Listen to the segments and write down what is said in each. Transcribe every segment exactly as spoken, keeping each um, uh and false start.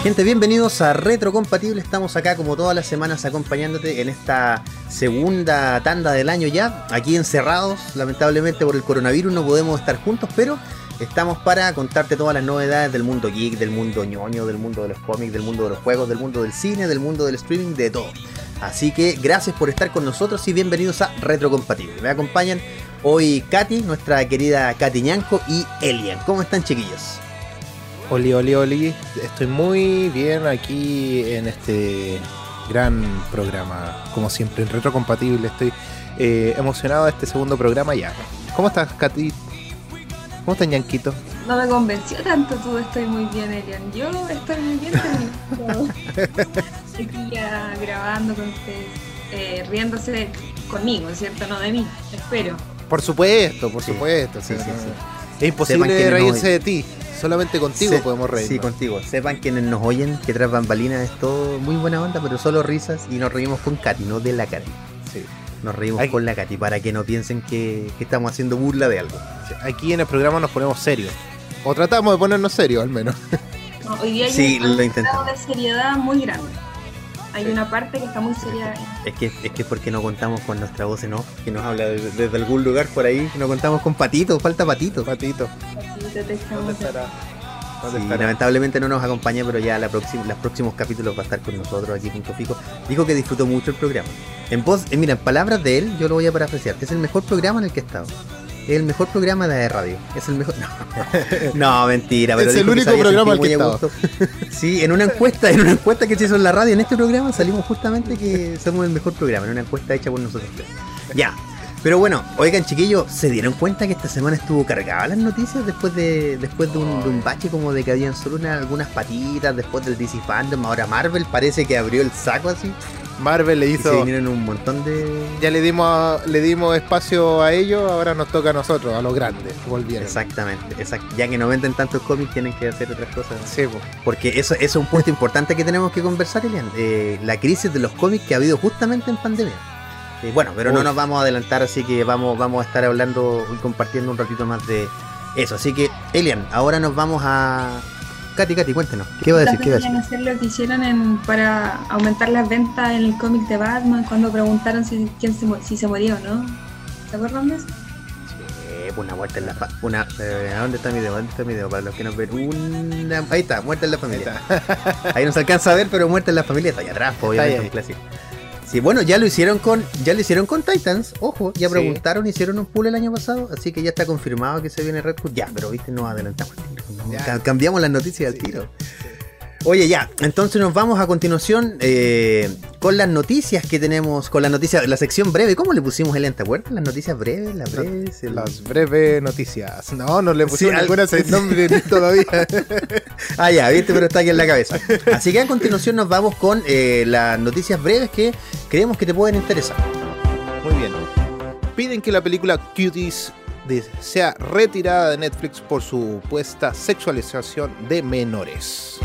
Gente, bienvenidos a Retrocompatible. Estamos acá como todas las semanas acompañándote en esta segunda tanda del año ya. Aquí encerrados, lamentablemente por el coronavirus no podemos estar juntos, pero estamos para contarte todas las novedades del mundo geek, del mundo ñoño, del mundo de los cómics, del mundo de los juegos, del mundo del cine, del mundo del streaming, de todo. Así que gracias por estar con nosotros y bienvenidos a Retrocompatible. Me acompañan hoy Katy, nuestra querida Katy Ñanco, y Elian. ¿Cómo están, chiquillos? Oli, oli, oli, estoy muy bien aquí en este gran programa, como siempre en Retrocompatible. Estoy eh, emocionado de este segundo programa ya. ¿Cómo estás, Katy? ¿Cómo estás, Ñanquito? No me convenció tanto tú, estoy muy bien, Elian. Yo estoy muy bien también. Aquí ya grabando con ustedes, eh, riéndose conmigo, ¿cierto? No de mí, espero. Por supuesto, por Sí, supuesto. sí, sí, sí, no, sí. Es imposible Sepan reírse no... de ti. Solamente contigo Se... podemos reír. Sí, contigo. Sepan quienes nos oyen que tras bambalinas es todo muy buena onda, pero solo risas, y nos reímos con Katy, no de la Katy. Sí. Nos reímos Hay... con la Katy para que no piensen que, que estamos haciendo burla de algo. Aquí en el programa nos ponemos serios. O tratamos de ponernos serios, al menos. No, hoy día hay Sí, un lo intentamos. grado de seriedad muy grande. Hay Sí. una parte que está muy seria. Es que es que porque no contamos con nuestra voz en off, que nos habla desde, desde algún lugar por ahí. No contamos con Patito, falta Patito. Patito, Así te estamos- ¿dónde estará? ¿Dónde Sí, estará? lamentablemente no nos acompaña, pero ya la próxima, los próximos capítulos va a estar con nosotros aquí Punto Fijo. Dijo que disfrutó mucho el programa. En voz, eh, mira, en palabras de él, yo lo voy a parafrasear. Es el mejor programa en el que he estado. Es el mejor programa de radio. Es el mejor. No, no mentira. Pero Es el dijo que único se había programa sentido al que muy a gusto. Sí, en una encuesta, en una encuesta que se hizo en la radio, en este programa salimos justamente que somos el mejor programa, en una encuesta hecha por nosotros tres. Ya. Pero bueno, oigan, chiquillos, ¿se dieron cuenta que esta semana estuvo cargada las noticias después de después de un, de un bache como de que habían solo una- algunas patitas después del D C Fandom? Ahora Marvel parece que abrió el saco así Marvel le y se hizo... vinieron un montón de... Ya le dimos le dimos espacio a ellos, ahora nos toca a nosotros, a los grandes. Volvieron. Exactamente, exact- ya que no venden tantos cómics tienen que hacer otras cosas. Sí, po. Porque eso, eso es un punto importante que tenemos que conversar, Elian. Eh, la crisis de los cómics que ha habido justamente en pandemia. Eh, bueno, pero no Uy. nos vamos a adelantar, así que vamos, vamos a estar hablando y compartiendo un ratito más de eso. Así que, Elian, ahora nos vamos a... Katy, Katy, cuéntanos. ¿Qué va a decir? ¿Qué va a decir? Querían hacer lo que hicieron en, para aumentar las ventas en el cómic de Batman cuando preguntaron si, quién se, mu- si se murió o no. ¿Se acuerdan de eso? Eh, una muerte en la fa- una eh, ¿a dónde está mi dedo? ¿Dónde está mi dedo? Para los que nos ven, una... ahí está, muerte en la familia. Ahí no se alcanza a ver, pero muerte en la familia está allá atrás, pues, obviamente ahí. un clásico. Sí, bueno, ya lo hicieron con ya lo hicieron con Titans, ojo, ya Sí. preguntaron, hicieron un pool el año pasado, así que ya está confirmado que se viene Red Hood. Ya, pero viste, nos adelantamos. No, Ya. ca- cambiamos las noticias Sí, al tiro. sí. Oye, ya, entonces nos vamos a continuación eh, con las noticias que tenemos, con las noticias, la sección breve. ¿Cómo le pusimos, Elian? ¿Te acuerdas? Las noticias breves, las breves. el- Las breves noticias. No, no le pusimos Sí, ninguna al- ese nombre todavía. Ah, ya, viste, pero está aquí en la cabeza. Así que a continuación nos vamos con eh, las noticias breves que creemos que te pueden interesar. Muy bien. Piden que la película Cuties de- sea retirada de Netflix por supuesta sexualización de menores.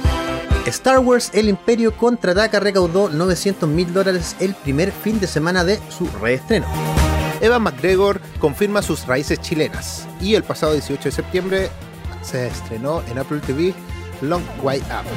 Star Wars El Imperio Contraataca recaudó novecientos mil dólares el primer fin de semana de su reestreno. Evan McGregor confirma sus raíces chilenas y el pasado dieciocho de septiembre se estrenó en Apple T V Long Way Up.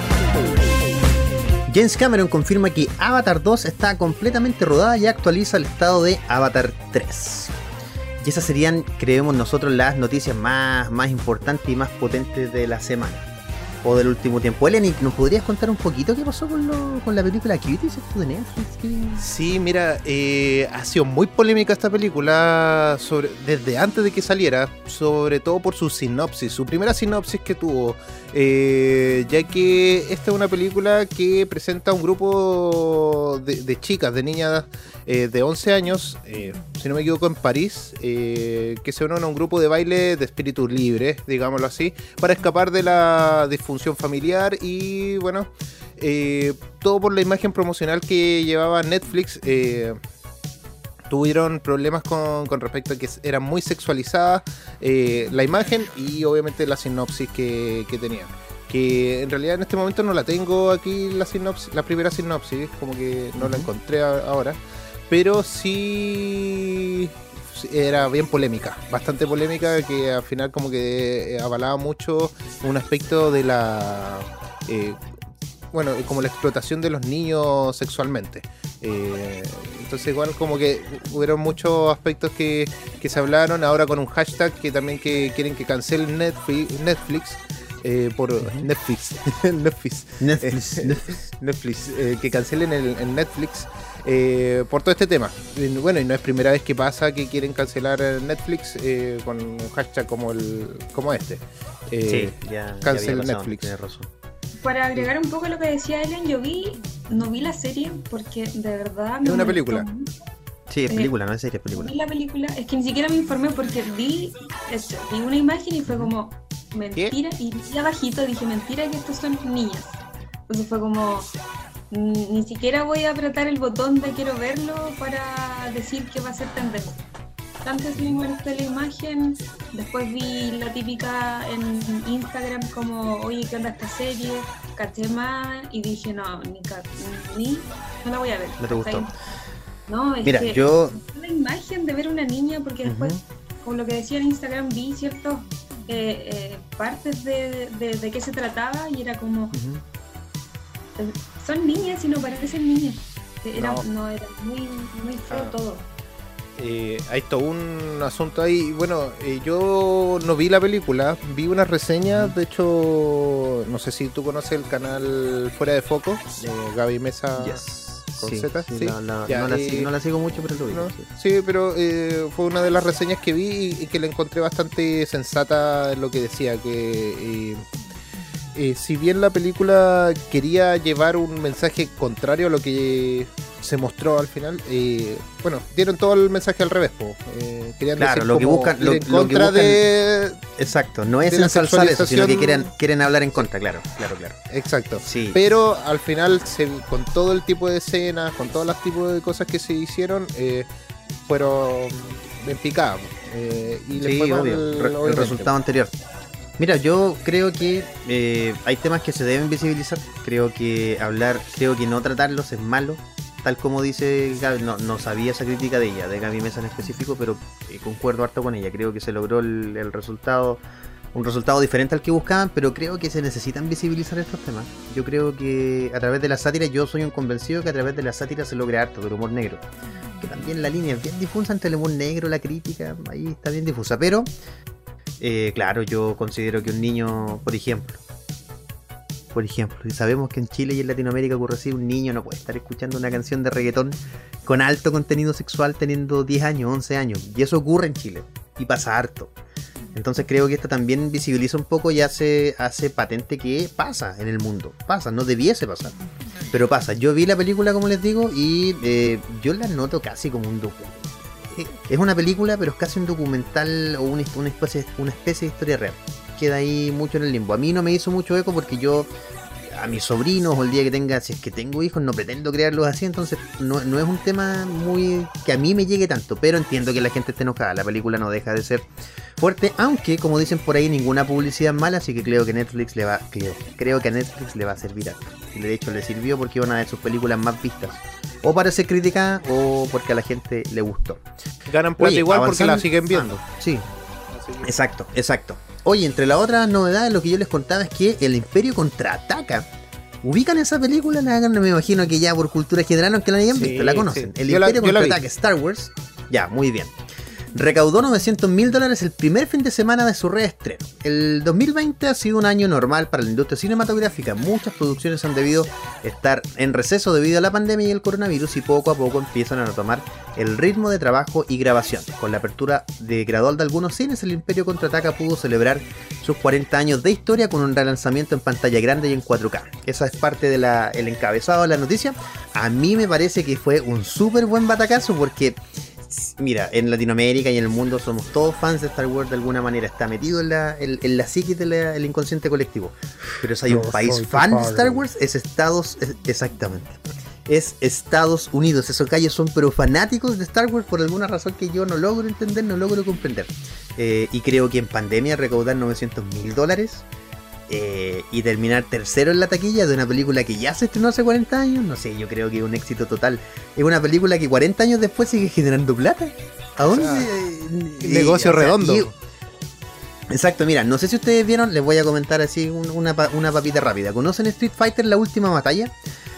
James Cameron confirma que Avatar dos está completamente rodada y actualiza el estado de Avatar tres. Y esas serían, creemos nosotros, las noticias más, más importantes y más potentes de la semana. O del último tiempo. Eleni, ¿nos podrías contar un poquito qué pasó con, lo, con la película Cuties esto de Netflix? ¿Qué- Sí, mira, eh, ha sido muy polémica esta película sobre, desde antes de que saliera, sobre todo por su sinopsis, su primera sinopsis que tuvo, eh, ya que esta es una película que presenta un grupo de, de chicas, de niñas eh, de once años, eh, si no me equivoco en París, eh, que se unen a un grupo de baile de espíritu libre, digámoslo así, para escapar de la disfunción familiar y bueno... Eh, todo por la imagen promocional que llevaba Netflix. Eh, tuvieron problemas con, con respecto a que era muy sexualizada eh, la imagen y obviamente la sinopsis que, que tenían. Que en realidad en este momento no la tengo aquí, la sinopsis, la primera sinopsis, como que no la encontré a- ahora. Pero sí era bien polémica, bastante polémica, que al final como que avalaba mucho un aspecto de la... Eh, bueno, como la explotación de los niños sexualmente. Eh, entonces igual como que hubieron muchos aspectos que, que se hablaron ahora con un hashtag que también que quieren que cancelen Netflix, Netflix eh, por uh-huh. Netflix, Netflix, Netflix, eh, Netflix, Netflix eh, que cancelen el, el Netflix eh, por todo este tema. Bueno, y no es primera vez que pasa que quieren cancelar Netflix eh, con un hashtag como el como este. Eh, sí, ya, cancel ya Netflix. Tienes razón. Para agregar un poco a lo que decía Elian, yo vi, no vi la serie porque de verdad me es una molestó película. mucho. Sí, es película, Eh, no es serie, es película. Vi la película, es que ni siquiera me informé porque vi esto, vi una imagen y fue como mentira, y vi abajito dije mentira que estos son niñas. Entonces fue como ni, ni siquiera voy a apretar el botón de quiero verlo para decir que va a ser tendencia. Antes me molestó la imagen, después vi la típica en Instagram como, oye, ¿qué onda esta serie? Caché más y dije, no, ni, ni no la voy a ver. ¿No te gustó? No, es Mira, que yo... la imagen de ver una niña, porque después, uh-huh. como lo que decía en Instagram, vi ciertas eh, eh, partes de, de, de qué se trataba y era como, uh-huh. eh, son niñas y no parecen niñas. Era, no. no, era muy, muy feo ah. todo. Eh, hay todo un asunto ahí. Bueno, eh, yo no vi la película, vi unas reseñas. De hecho, no sé si tú conoces el canal Fuera de Foco, de Gaby Mesa yes. con sí, Z. Sí, ¿sí? La, la, ya, no, la, eh, no la sigo mucho, pero lo vi. No, sí. sí, pero eh, fue una de las reseñas que vi y, y que la encontré bastante sensata en lo que decía. Que eh, eh, si bien la película quería llevar un mensaje contrario a lo que se mostró al final, eh, bueno, dieron todo el mensaje al revés, po. Eh, querían claro, decir lo que buscan, lo, en lo contra que buscan, de exacto, no es de la ensalzar eso, sino que sexualización- quieren, quieren hablar en contra, claro, claro, claro. exacto, Sí. pero al final se, con todo el tipo de escenas, con todos los tipos de cosas que se hicieron, eh, fueron en picada, eh, y le Sí, fue mal, obvio, Re- el obviamente. resultado anterior. Mira, yo creo que eh, hay temas que se deben visibilizar. Creo que hablar, creo que no tratarlos es malo. Tal como dice Gaby, no, no sabía esa crítica de ella, de Gaby Mesa en específico, pero eh, concuerdo harto con ella. Creo que se logró el, el resultado, un resultado diferente al que buscaban, pero creo que se necesitan visibilizar estos temas. Yo creo que a través de la sátira, yo soy un convencido que a través de la sátira se logra harto del humor negro. Que también la línea es bien difusa entre el humor negro, la crítica, ahí está bien difusa, pero... Eh, claro, yo considero que un niño, por ejemplo, por ejemplo, y sabemos que en Chile y en Latinoamérica ocurre así, un niño no puede estar escuchando una canción de reggaetón con alto contenido sexual teniendo diez años, once años, y eso ocurre en Chile, y pasa harto. Entonces creo que esto también visibiliza un poco y hace, hace patente que pasa en el mundo, pasa, no debiese pasar, pero pasa. Yo vi la película, como les digo, y eh, yo la noto casi como un documental. Es una película, pero es casi un documental o una, una, especie, una especie de historia real. Queda ahí mucho en el limbo. A mí no me hizo mucho eco porque yo, a mis sobrinos o el día que tenga, si es que tengo hijos, no pretendo crearlos así. Entonces no, no es un tema muy que a mí me llegue tanto. Pero entiendo que la gente esté enojada. La película no deja de ser fuerte. Aunque, como dicen por ahí, ninguna publicidad es mala. Así que creo que Netflix le va, creo, creo que a Netflix le va a servir algo. Y de hecho le sirvió porque iban a ver sus películas más vistas. O para ser criticada o porque a la gente le gustó. Ganan plata Oye, igual avanzando, porque la siguen viendo. Ah, sí, exacto, exacto. Oye, entre las otras novedades, lo que yo les contaba es que el Imperio contraataca. ¿Ubican esa película? La, me imagino que ya por cultura general, aunque la hayan Sí, visto, la conocen. sí. El Yo la- Imperio yo la vi. contraataca, Star Wars. Ya, muy bien. Recaudó novecientos mil dólares el primer fin de semana de su reestreno. El dos mil veinte ha sido un año normal para la industria cinematográfica. Muchas producciones han debido estar en receso debido a la pandemia y el coronavirus, y poco a poco empiezan a retomar el ritmo de trabajo y grabación. Con la apertura de gradual de algunos cines, el Imperio Contraataca pudo celebrar sus cuarenta años de historia con un relanzamiento en pantalla grande y en cuatro K. Esa es parte del encabezado de la noticia. A mí me parece que fue un súper buen batacazo porque... Mira, en Latinoamérica y en el mundo somos todos fans de Star Wars de alguna manera. Está metido en la, en, en la psiquis del inconsciente colectivo. Pero si hay un Yo país soy fan de tu Star padre. Wars, es Estados... es- exactamente. Es Estados Unidos. Esos calles son pero fanáticos de Star Wars por alguna razón que yo no logro entender, no logro comprender. Eh, y creo que en pandemia recaudar novecientos mil dólares... Eh, y terminar tercero en la taquilla de una película que ya se estrenó hace cuarenta años, no sé, yo creo que es un éxito total. Es una película que cuarenta años después sigue generando plata. ¿A dónde? sea, eh, negocio o sea, redondo. y- Exacto, mira, no sé si ustedes vieron, les voy a comentar así un- una, pa- una papita rápida. ¿Conocen Street Fighter, la última batalla?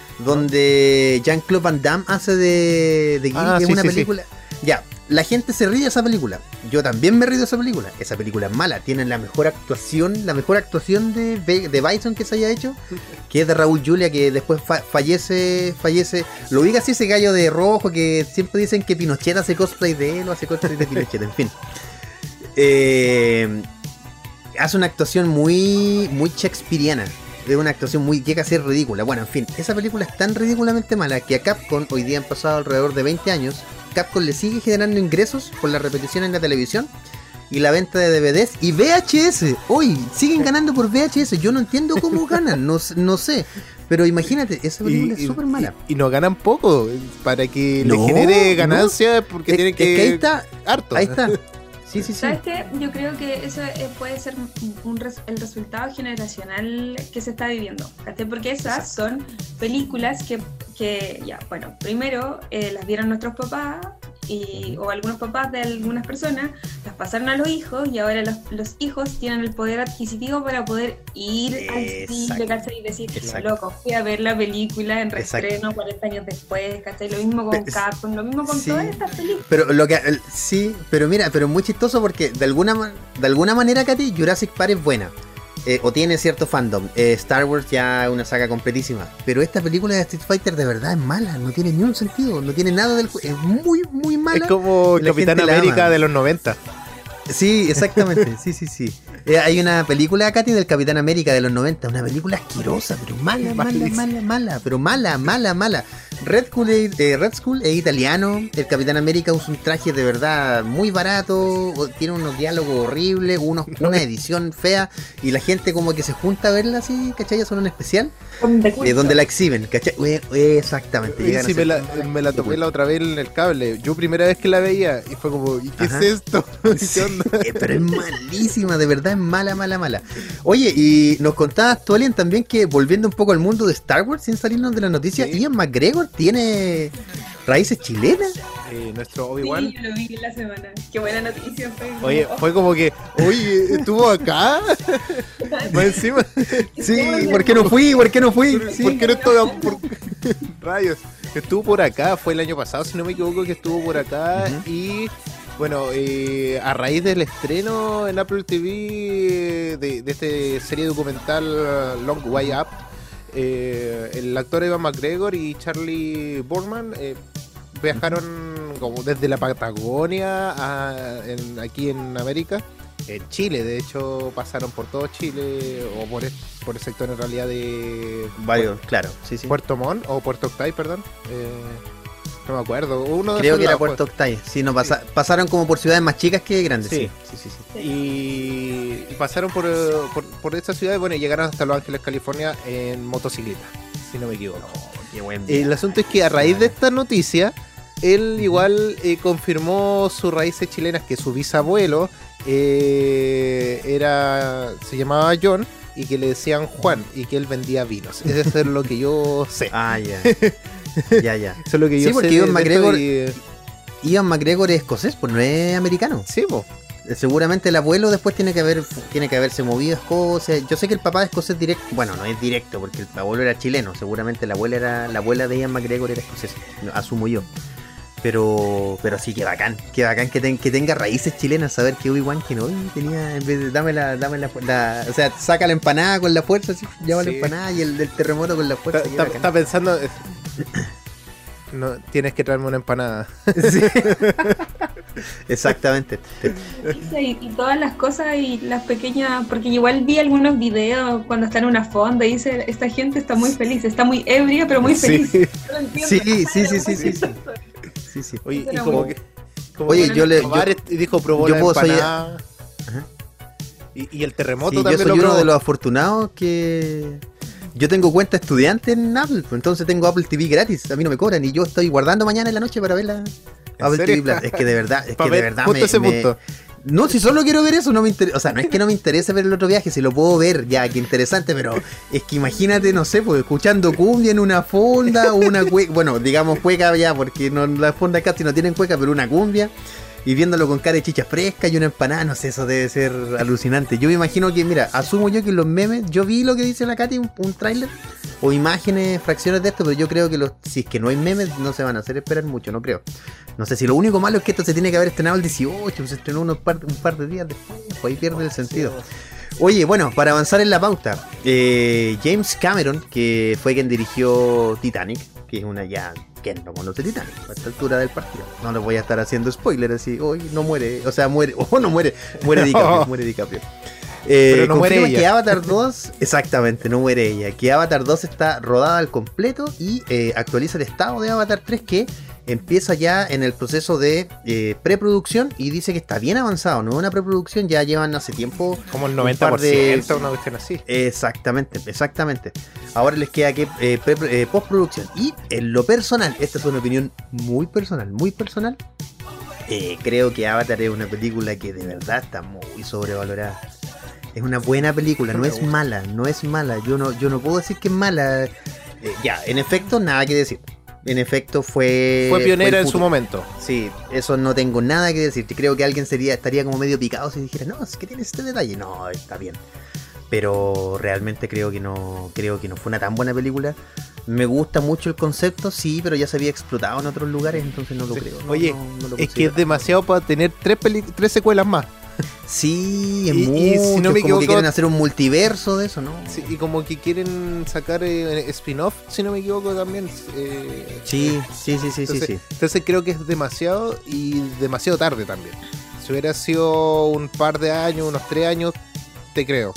Donde Jean-Claude Van Damme hace de, de Guile, Ah, que es sí, una sí, sí. película. Ya, la gente se ríe de esa película. Yo también me río de esa película. Esa película es mala. Tiene la mejor actuación, la mejor actuación de, Be- de Bison que se haya hecho, que es de Raúl Julia, que después fa- fallece, fallece. Lo diga así ese gallo de rojo que siempre dicen que Pinochet hace cosplay de él o hace cosplay de Pinochet, en fin. Eh, hace una actuación muy, muy shakespeariana. Es una actuación muy, llega a ser ridícula. Bueno, en fin, esa película es tan ridículamente mala que a Capcom, hoy día han pasado alrededor de veinte años, Capcom le sigue generando ingresos por la repetición en la televisión y la venta de D V Ds y V H S. Hoy siguen ganando por V H S. Yo no entiendo cómo ganan, no, s- no sé. Pero imagínate, esa película es súper mala. Y, y no ganan poco para que No, le genere no. ganancias porque Es- tienen es que... que ahí está, harto. ahí está. Sí, sí, sí. ¿Sabes qué? Yo creo que eso eh, puede ser un res- el resultado generacional que se está viviendo, ¿cachai? Porque esas son películas que, que ya, bueno, primero eh, las vieron nuestros papás y, o algunos papás de algunas personas, las pasaron a los hijos y ahora los, los hijos tienen el poder adquisitivo para poder ir al cine, Exacto. ¿cachai? Y decir, Exacto. loco, fui a ver la película en Exacto. reestreno cuarenta años después, ¿cachai? Lo mismo con Pe- Capcom, lo mismo con sí. todas estas películas. Pero lo que el- sí, pero mira, pero es muy chistoso porque de alguna ma- de alguna manera, Katy, Jurassic Park es buena. Eh, o tiene cierto fandom. Eh, Star Wars ya es una saga completísima. Pero esta película de Street Fighter de verdad es mala, no tiene ni un sentido, no tiene nada del juego. Es muy, muy mala. Es como y la Capitán gente la América ama. de los noventa. Sí, exactamente, sí, sí, sí. Eh, hay una película, Katy, del Capitán América de los noventa, una película asquerosa, pero mala, mala, Malísima. mala, mala, pero mala, mala, mala. Red Skull, es, eh, Red Skull es italiano, el Capitán América usa un traje de verdad muy barato, o- tiene unos diálogos horribles, unos, una edición fea, y la gente como que se junta a verla así, ¿cachai? Son un especial, eh, donde la exhiben, ¿cachai? Eh, eh, exactamente. llegan a Sí, ser- me la, me la topé la otra vez en el cable. Yo primera vez que la veía y fue como, ¿y qué Ajá. es esto? Sí, ¿Qué onda? eh, pero es malísima, de verdad es mala, mala, mala. Oye, y nos contabas tú, Alien, también que volviendo un poco al mundo de Star Wars, sin salirnos de la noticia, Sí. Ian McGregor tiene raíces chilenas. Eh, nuestro Obi-Wan. Sí, yo lo vi en la semana. Qué buena noticia fue. Oye, fue como que, oye, ¿estuvo acá? Más encima. Sí, ¿por qué no fui? ¿Por qué no fui? ¿Por Sí. qué no estuvo por rayos? Estuvo por acá, fue el año pasado, si no me equivoco, que estuvo por acá. Ujú. Y bueno, eh, a raíz del estreno en Apple T V de, de esta serie documental uh, Long Way Up, eh, el actor Ewan McGregor y Charlie Boorman eh, viajaron como desde la Patagonia a, en- aquí en América. En Chile, de hecho, pasaron por todo Chile, o por el, por el sector en realidad de Varios, claro, sí, sí. Puerto Montt, o Puerto Octay, perdón. Eh, no me acuerdo. Uno de Creo esos que era lados, Puerto Octay. Sí, no pasa, pasaron como por ciudades más chicas que grandes. Sí. Sí, sí, sí. sí. pues. Y, y pasaron por, eh, por, por esta ciudad y bueno, llegaron hasta Los Ángeles, California en motocicleta, si no me equivoco. Qué buen El asunto es que a raíz de esta noticia, él igual eh, confirmó sus raíces chilenas, que su bisabuelo eh, era se llamaba John y que le decían Juan y que él vendía vinos. Eso es lo que yo sé. Ah, ya. Ya, ya. Eso es lo que Sí, yo porque sé. Ewan de- de McGregor- esto y- Ian McGregor es escocés, pues no es americano. Sí, po. Eh, Seguramente el abuelo después tiene que haber tiene que haberse movido a Escocia. Yo sé que el papá de escocés directo, bueno, no es directo porque el abuelo era chileno, seguramente la abuela era la abuela de Ian McGregor era escocesa, no, asumo yo. Pero pero sí que bacán, que bacán que, ten- que tenga raíces chilenas, saber que Obi-Wan Kenobi tenía en vez de dame la dame la, la- o sea, saca la empanada con la fuerza, así, lleva la Sí. empanada y el del terremoto con la fuerza. Está, qué está- bacán. está pensando. eh, No, tienes que traerme una empanada. Sí. Exactamente. Y, y todas las cosas y las pequeñas, porque igual vi algunos videos cuando está en una fonda y dice, esta gente está muy feliz, está muy ebria pero muy Sí. feliz. No lo entiendo. Sí, sí, sí, sí, sí, sí. Sí, sí. Oye, y Era como muy- que. como Oye, que yo le- probar yo- est- y dijo, probó yo la puedo- soy- empanada. Ajá. Y, y el terremoto Sí, yo también soy lo uno probó. de los afortunados que yo tengo cuenta estudiante en Apple, pues entonces tengo Apple T V gratis, a mí no me cobran y yo estoy guardando mañana en la noche para ver la Apple serio? T V Plus. Es que de verdad, es Pa' que de ver verdad justo me, ese me- punto. No, si solo quiero ver eso, no me interesa, o sea, no es que no me interese ver el otro viaje, si lo puedo ver, ya, qué interesante, pero es que imagínate, no sé, pues escuchando cumbia en una fonda o una cueca, bueno, digamos cueca ya, porque no, las fondas casi no tienen cueca, pero una cumbia. y viéndolo con cara de chicha fresca y una empanada, no sé, eso debe ser alucinante. Yo me imagino que, mira, asumo yo que los memes, yo vi lo que dice la Katy, un, un tráiler o imágenes, fracciones de esto, pero yo creo que los, si es que no hay memes, no se van a hacer esperar mucho, no creo. No sé si lo único malo es que esto se tiene que haber estrenado el dieciocho, se estrenó unos par, un par de días después, pues ahí pierde el sentido. Oye, bueno, para avanzar en la pauta, eh, James Cameron, que fue quien dirigió Titanic, que es una ya... ¿Quién no conoce Titanic a esta altura del partido? No les voy a estar haciendo spoiler así, hoy no muere, o sea, muere, o oh, no muere, muere DiCaprio, muere DiCaprio. Eh, Pero no muere ella. Que Avatar dos, exactamente, no muere ella, que Avatar dos está rodada al completo y eh, actualiza el estado de Avatar tres, que empieza ya en el proceso de eh, preproducción y dice que está bien avanzado, no es una preproducción, ya llevan hace tiempo como el noventa por ciento, de... una cuestión así. Exactamente, exactamente. Ahora les queda que eh, pre, eh, postproducción. Y en lo personal, esta es una opinión muy personal, muy personal. Eh, creo que Avatar es una película que de verdad está muy sobrevalorada. Es una buena película, no es mala, no es mala. Yo no, yo no puedo decir que es mala. Eh, ya, en efecto, nada que decir. En efecto fue... Fue pionera fue en su momento. Sí, eso no tengo nada que decir. Creo que alguien sería estaría como medio picado si dijera, no, es que tiene este detalle. No, está bien. Pero realmente creo que no creo que no fue una tan buena película. Me gusta mucho el concepto, sí, pero ya se había explotado en otros lugares, entonces no lo Sí. creo. No, Oye, no, no lo es que considero. es demasiado para tener tres, peli- tres secuelas más. Sí, es Y- mucho. y si no me es como equivoco- que quieren hacer un multiverso de eso, ¿no? Sí, y como que quieren sacar eh, spin-off, si no me equivoco también. eh, Sí, sí, sí, sí, entonces, sí, sí. entonces creo que es demasiado y demasiado tarde también. Si hubiera sido un par de años, unos tres años, te creo.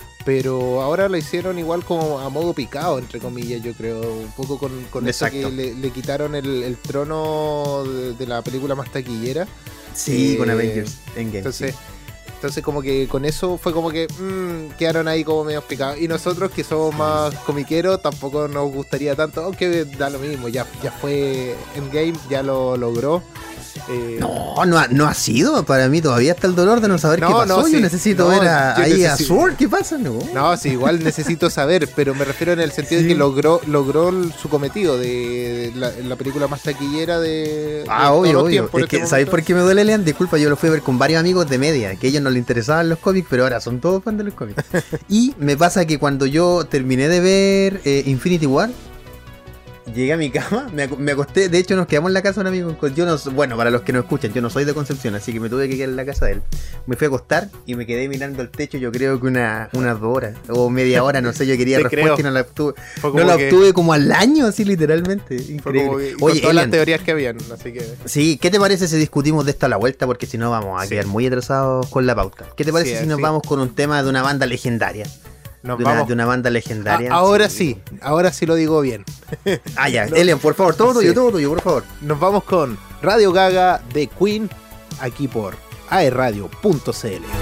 Pero ahora lo hicieron igual como a modo picado, entre comillas, yo creo. Un poco con, con eso Exacto. que le, le quitaron el, el trono de, de la película más taquillera. Sí, Eh, con Avengers Endgame. Entonces, sí. entonces como que con eso fue como que mmm, quedaron ahí como medio picados. Y nosotros que somos más comiqueros tampoco nos gustaría tanto, aunque da lo mismo, ya, ya fue Endgame, ya lo logró. Eh, No, no ha, no ha sido. Para mí todavía está el dolor de no saber No, qué pasó. no, Yo sí. necesito No, ver a, yo ahí a necesi- Sword. ¿Qué pasa? No. No, sí, igual necesito saber, pero me refiero en el sentido Sí. de que logró logró el- su cometido de la, la película más taquillera de, de Ah, todos obvio, los obvio. tiempos en Es que, este ¿sabéis momento. por qué me duele, Lean? Disculpa, yo lo fui a ver con varios amigos de media, que a ellos no les interesaban los cómics, pero ahora son todos fans de los cómics. Y me pasa que cuando yo terminé de ver eh, Infinity War, llegué a mi cama, me, ac- me acosté, de hecho nos quedamos en la casa de un amigo, con- yo no, so- bueno, para los que no escuchan, yo no soy de Concepción, así que me tuve que quedar en la casa de él. Me fui a acostar y me quedé mirando el techo, yo creo que una, unas dos horas, o media hora, no sé, yo quería Te respuesta creo. y no la obtuve. Fue No como la que- obtuve como al año, así literalmente. fue Increíble. como que- con Oye, todas las Elian, teorías que habían, así que sí, ¿qué te parece si discutimos de esto a la vuelta? Porque si no vamos a Sí. quedar muy atrasados con la pauta. ¿Qué te parece Sí, si nos sí. vamos con un tema de una banda legendaria? nos De una, vamos. de una banda legendaria. A- ahora sí, ahora sí lo digo bien. Ah, ya, No. Elian, por favor, todo tuyo, Sí. todo tuyo, por favor. Nos vamos con Radio Gaga de Queen, aquí por aerradio punto c l.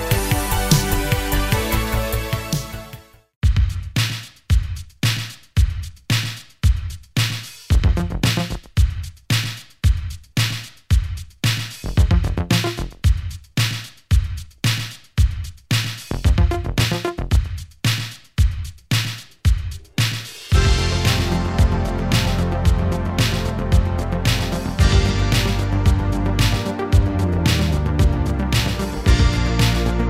Thank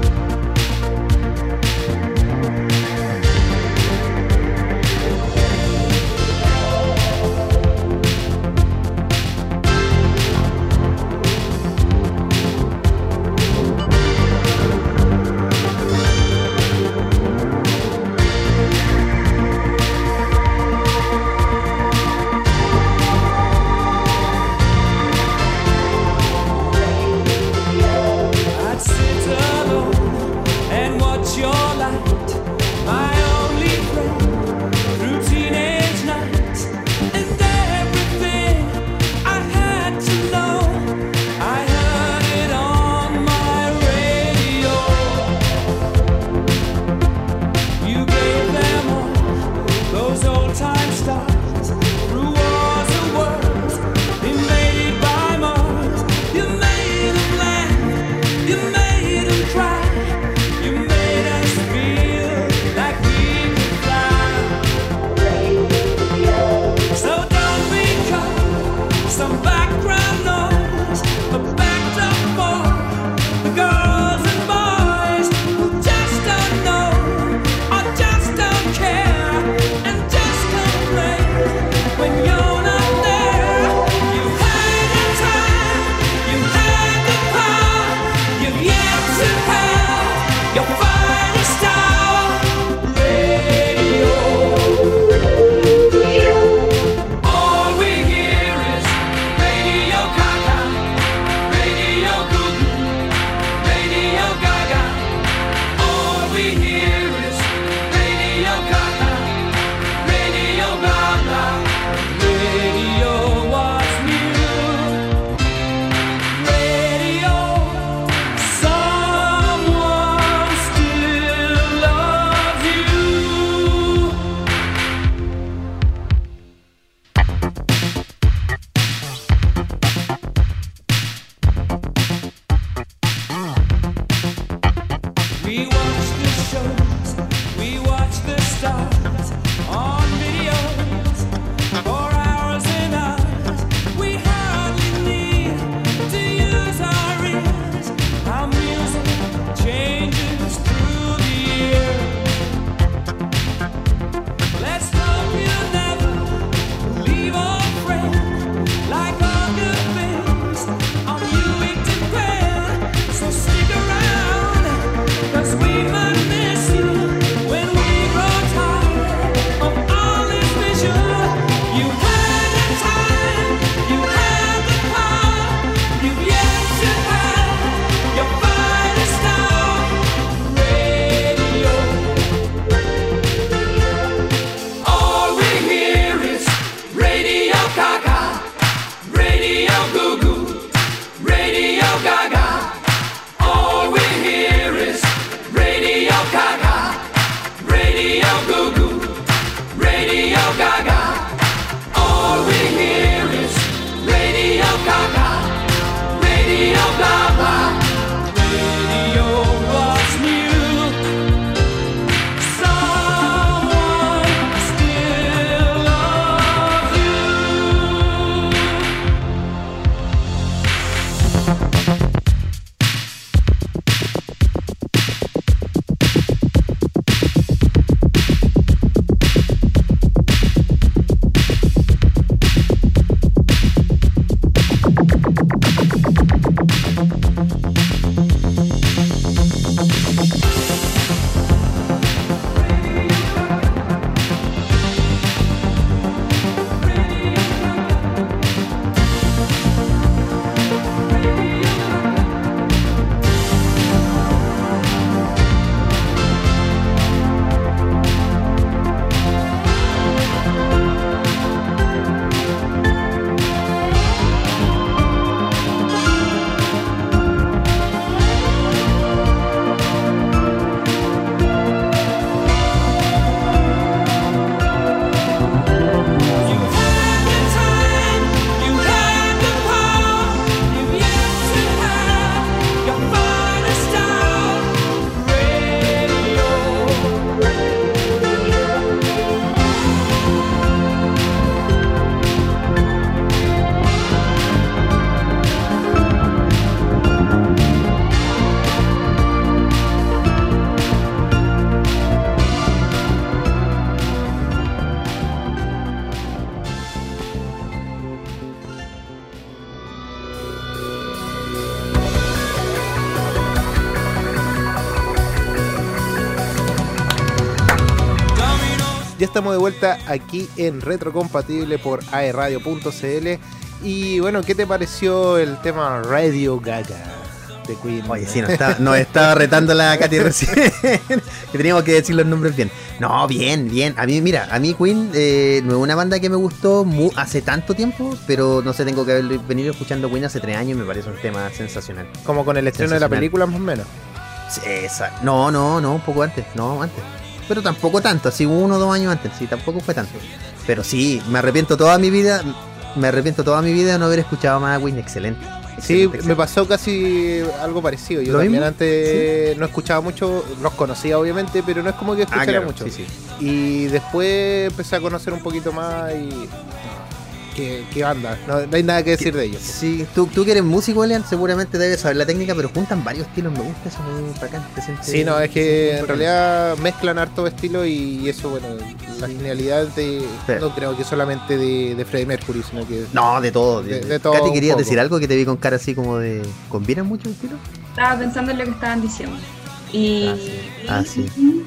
Ya estamos de vuelta aquí en Retrocompatible por aerradio punto c l. Y bueno, ¿qué te pareció el tema Radio Gaga de Queen? Oye, sí, nos estaba, nos estaba retando la Katy recién, que teníamos que decir los nombres bien. No, bien, bien. A mí, mira, a mí Queen eh, no es una banda que me gustó mu- hace tanto tiempo, pero no sé, tengo que haber venido escuchando Queen hace tres años y me parece un tema sensacional. Como con el estreno de la película, más o menos. Sí, esa. No, no, no, un poco antes, no, antes. Pero tampoco tanto, así uno o dos años antes, sí, tampoco fue tanto. Pero sí, me arrepiento toda mi vida, me arrepiento toda mi vida de no haber escuchado más a Queen, excelente. excelente Sí, excelente. me pasó casi algo parecido. Yo también mismo? antes ¿Sí? no escuchaba mucho, los conocía obviamente, pero no es como que escuchara ah, claro, mucho. Sí, sí. Y después empecé a conocer un poquito más y... ¿Qué, qué banda? No, no hay nada que decir de ellos. Sí, tú, tú que eres músico, Elian, seguramente debes saber la técnica, pero juntan varios estilos, me gusta eso, muy bacán. Te sientes, Sí, no, es que en bacán. realidad mezclan harto estilo y eso, bueno, la genialidad de, Sí. no creo que solamente de, de Freddie Mercury, sino que... No, de todo. De, De- de todo Katy, un ¿querías poco. decir algo que te vi con cara así como de... ¿Combinan mucho el estilo? Estaba pensando en lo que estaban diciendo. Y Ah, sí. Ah, sí.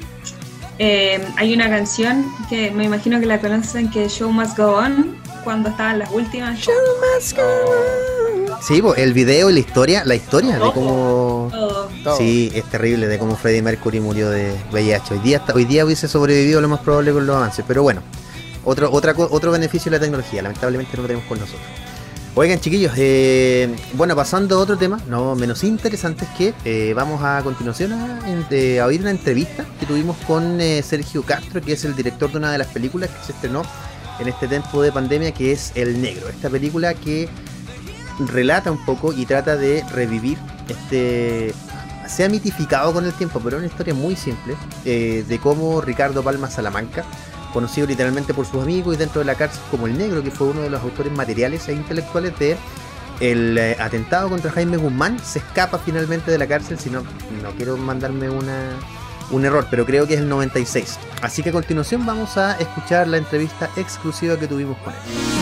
eh, hay una canción que me imagino que la conocen, que es Show Must Go On, cuando estaban las últimas. Show Must Go On. Sí, pues, el video y la historia, la historia de cómo... Todo. todo. Sí, es terrible de cómo Freddie Mercury murió de V I H. Hoy día, hoy día hubiese sobrevivido lo más probable con los avances, pero bueno, otro, otra, co- otro beneficio de la tecnología, lamentablemente no lo tenemos con nosotros. Oigan, chiquillos, eh, bueno, pasando a otro tema, no menos interesante, es que eh, vamos a continuación a, eh, a oír una entrevista que tuvimos con eh, Sergio Castro, que es el director de una de las películas que se estrenó en este tiempo de pandemia, que es El Negro. Esta película que relata un poco y trata de revivir este... Se ha mitificado con el tiempo, pero es una historia muy simple eh, de cómo Ricardo Palma Salamanca, conocido literalmente por sus amigos y dentro de la cárcel como El Negro, que fue uno de los autores materiales e intelectuales de el eh, atentado contra Jaime Guzmán, se escapa finalmente de la cárcel. Si no, no quiero mandarme una, un error, pero creo que es el noventa y seis. Así que a continuación vamos a escuchar la entrevista exclusiva que tuvimos con él.